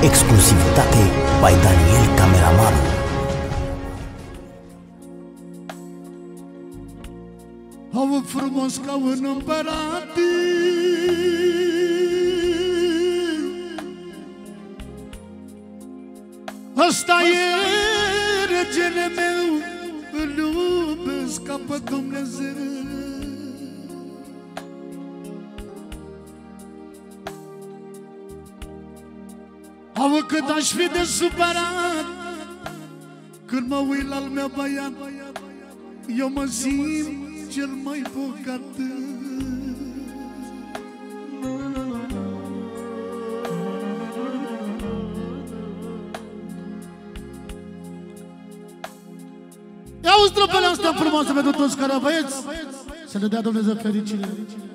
Exclusivitate by Daniel Cameraman. Au frumos ca un împărat, ăsta e regele meu, îl iubesc ca pe Dumnezeu. Au cât aș fi de supărat când mă uit la al meu băiat, eu mă simt cel mai bogat. Ia-uzi trupele astea frumoase pentru toți care băieți, să le dea Dumnezeu fericire.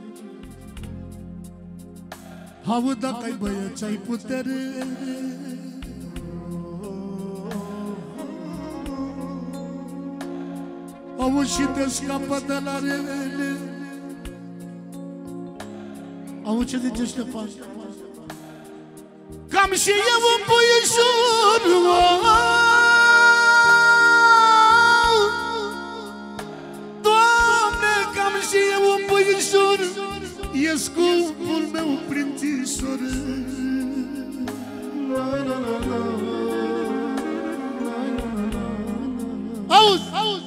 Aud, dacă ai băieți, ai putere. Auzi și te scapă de la rele. Auzi ce zice Ștefan? Cam și eu un puișor, Doamne, cam și eu un puișor, e scumpul meu prințișor. Auzi, auzi,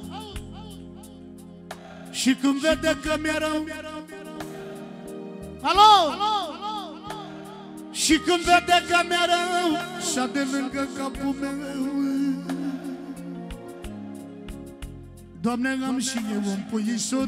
și când vede că mi-e rău, alo, și când vede că mi-e rău, și-a de lângă capul meu. Doamne, am și eu un puișor,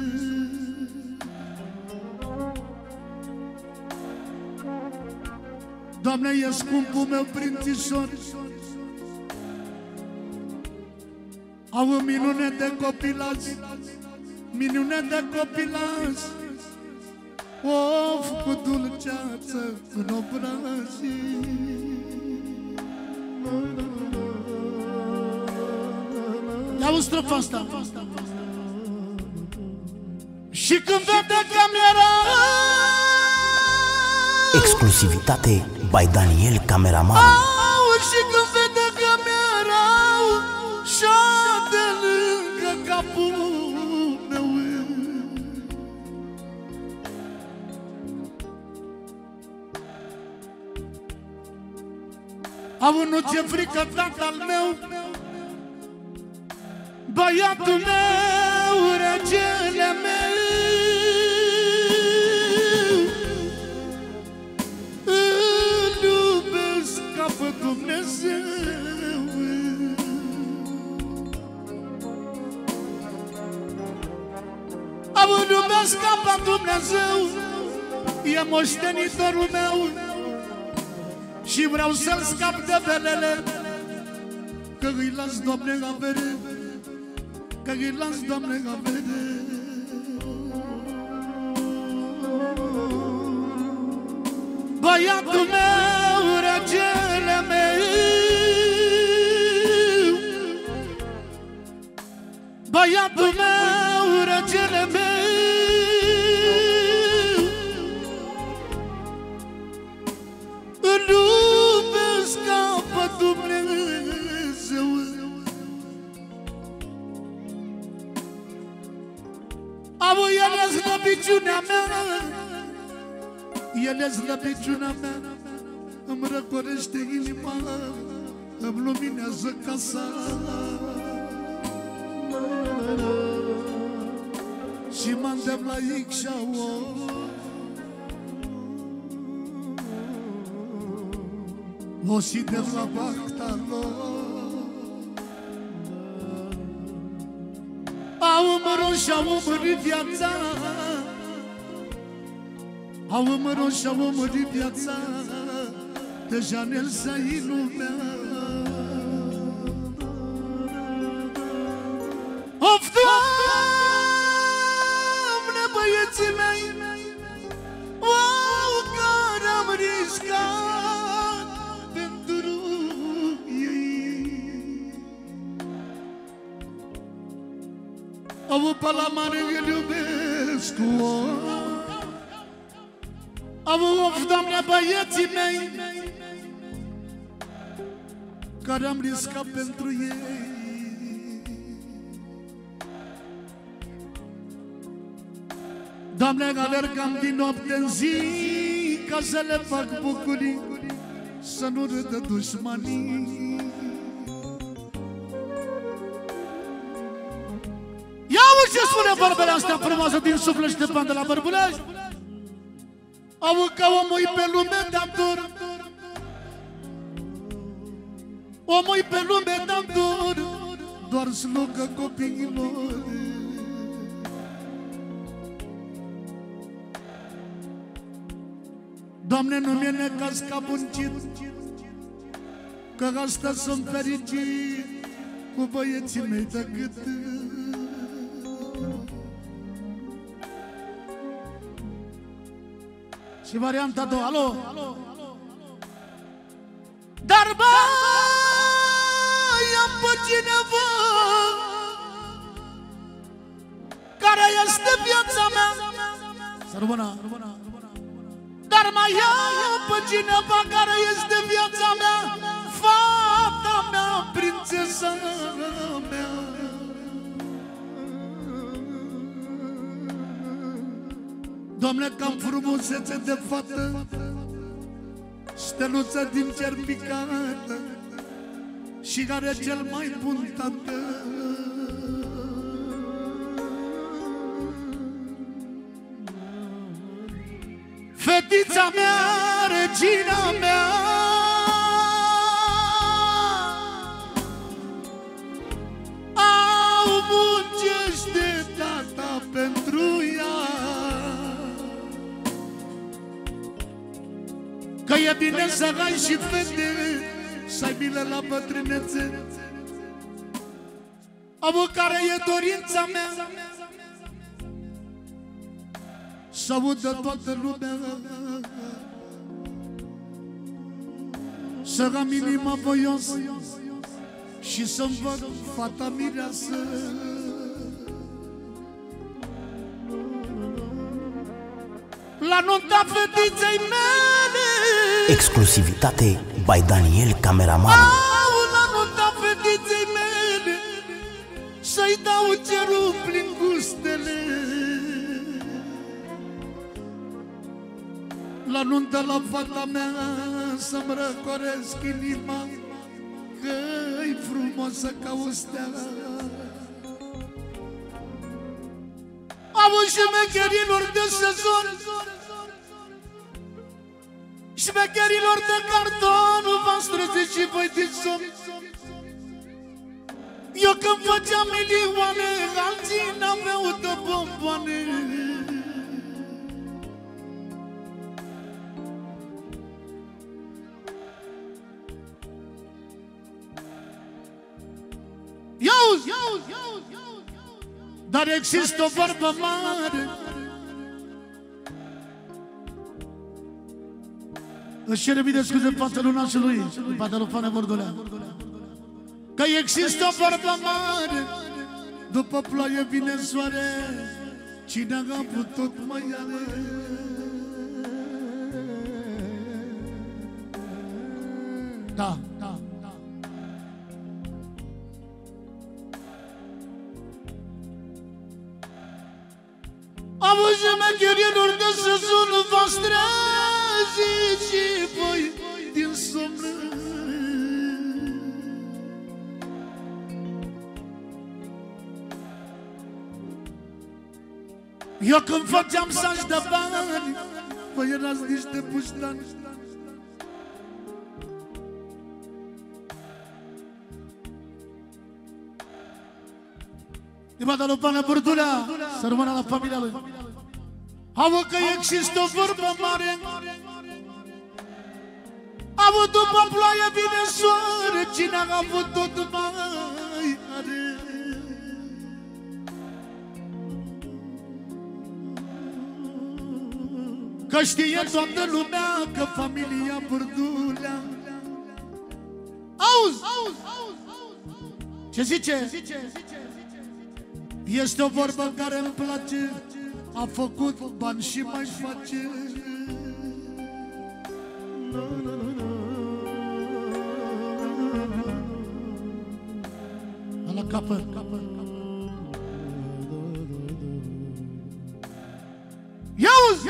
Doamne, e scumpul meu prințișor. Au o minune de copilați, minune de copilați, of, cu dulceață în obrazi. Ia-o strofa asta. Și când vede că mi-era Exclusivitate by Daniel Cameraman. Și când vede că mi-era și-a de lângă capul meu. Au nu ți-e frică, tatăl meu, băiatul meu, regele meu, îl iubesc ca pe Dumnezeu. Am îl iubesc ca pe Dumnezeu, e moștenitorul meu și vreau să-l scap de belele, că îi las, Doamne, avere, că îi las, Doamne, avere. Băiatul meu, regele meu, băiatul meu, regele meu, îl iubesc ca pe Dumnezeu. Am el e slăbiciunea mea, el e slăbiciunea mea, îmi răcorește inima, îmi luminează casa și mă îndemn la icșa-o. O și de la bacta lor au umărut și-au umărit viața, au umărut și-au umărit viața, deja ne-l să-i lumea. Of, Doamne, băieții mei, wow, care am riscat pentru ei. Au pe la mare îl iubesc, Au, of, Doamne, băieții mei, care am riscat pentru ei. Doamne, alergam din noapte în zi ca să le fac bucurii, să nu râdă dușmanii. Ia-uzi ce spune vorbele astea frumoase din suflet Ștefan de la Bărbulești. Au ca omul pe lume de-am dor, omul pe lume de-am dor, doar slugă copiilor. Doamne, nu mi-e necaz ca buncit, că astăzi sunt fericit cu băieții mei de gât. Și varianta a doua, alo? Dar bă, ia pe cineva care este viața mea. Să rămână. Dar mai ia pe cineva care este viața mea, fata mea, prințesa mea. Doamne, cam frumusețe de fată, steluță din cer picată, și care cel mai bun tată. Fetița mea, regina mea, au muncește tata pentru ea, că e bine să ai și fete, să ai bine la bătrânețe. Amu, care e dorința mea, să audă toată lumea, să am inima voios și să-mi văd fata mireasă. La nunta fetiței mele, exclusivitate by Daniel Cameraman. La nunta fetiței mele, să-i dau cerul plin gustele. La nuntă la fata mea să-mi răcoresc inima, că-i frumoasă ca o stea. Amu, șmecherilor de sezon, șmecherilor de carton, v-ați trezit și voi din somn. Eu când făceam milioane, alții n-aveau de bomboane. Dar există o vorbă mare, își cere bine scuze în fața lui nașului, în fața lui Fane Bordulea, că există o vorbă mare, după ploaie vine soare, cine a avut tot mai are. Da. Am văzut mecherilor de sezon, v-ați trezit și voi din somn. Eu când făceam saci de bani, voi erați niște puștani. Dimata lui Fane Bordulea, să rămână la familia lui. Amu, că există o vorbă mare, amu, după ploaie vine soare, cine a avut tot mai are. Că știe toată lumea că familia Bordulea. Auzi! Ce zice? Este o vorbă care îmi place, a făcut bani și mai face. capăt. Ia-uzi!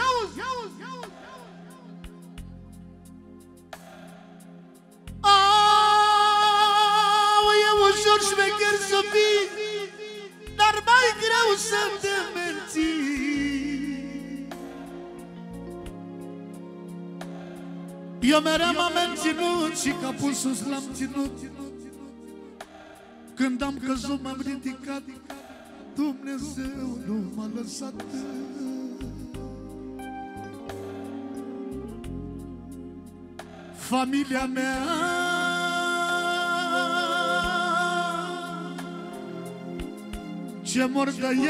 E ușor șmecher să fii, dar mai greu să te menții. Eu mereu m-am menținut și capul sus l-am ținut. Când am căzut m-am ridicat, Dumnezeu nu m-a lăsat. Familia mea ce mor de ea,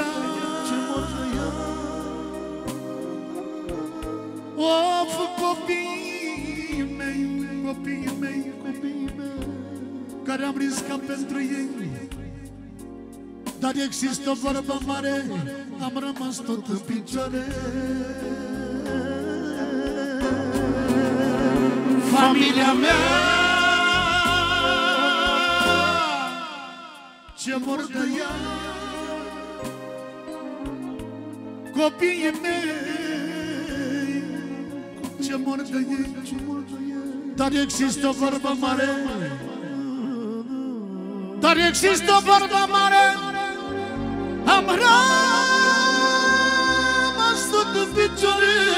of, copiii mei, care am riscat pentru ei. Dar există o vorbă mare, am rămas tot în picioare. Familia mea ce mor de ea, copiii mei ce mor de ei. Dar există o vorbă mare, dar există o vorbă mare, am rămas tot în picioare.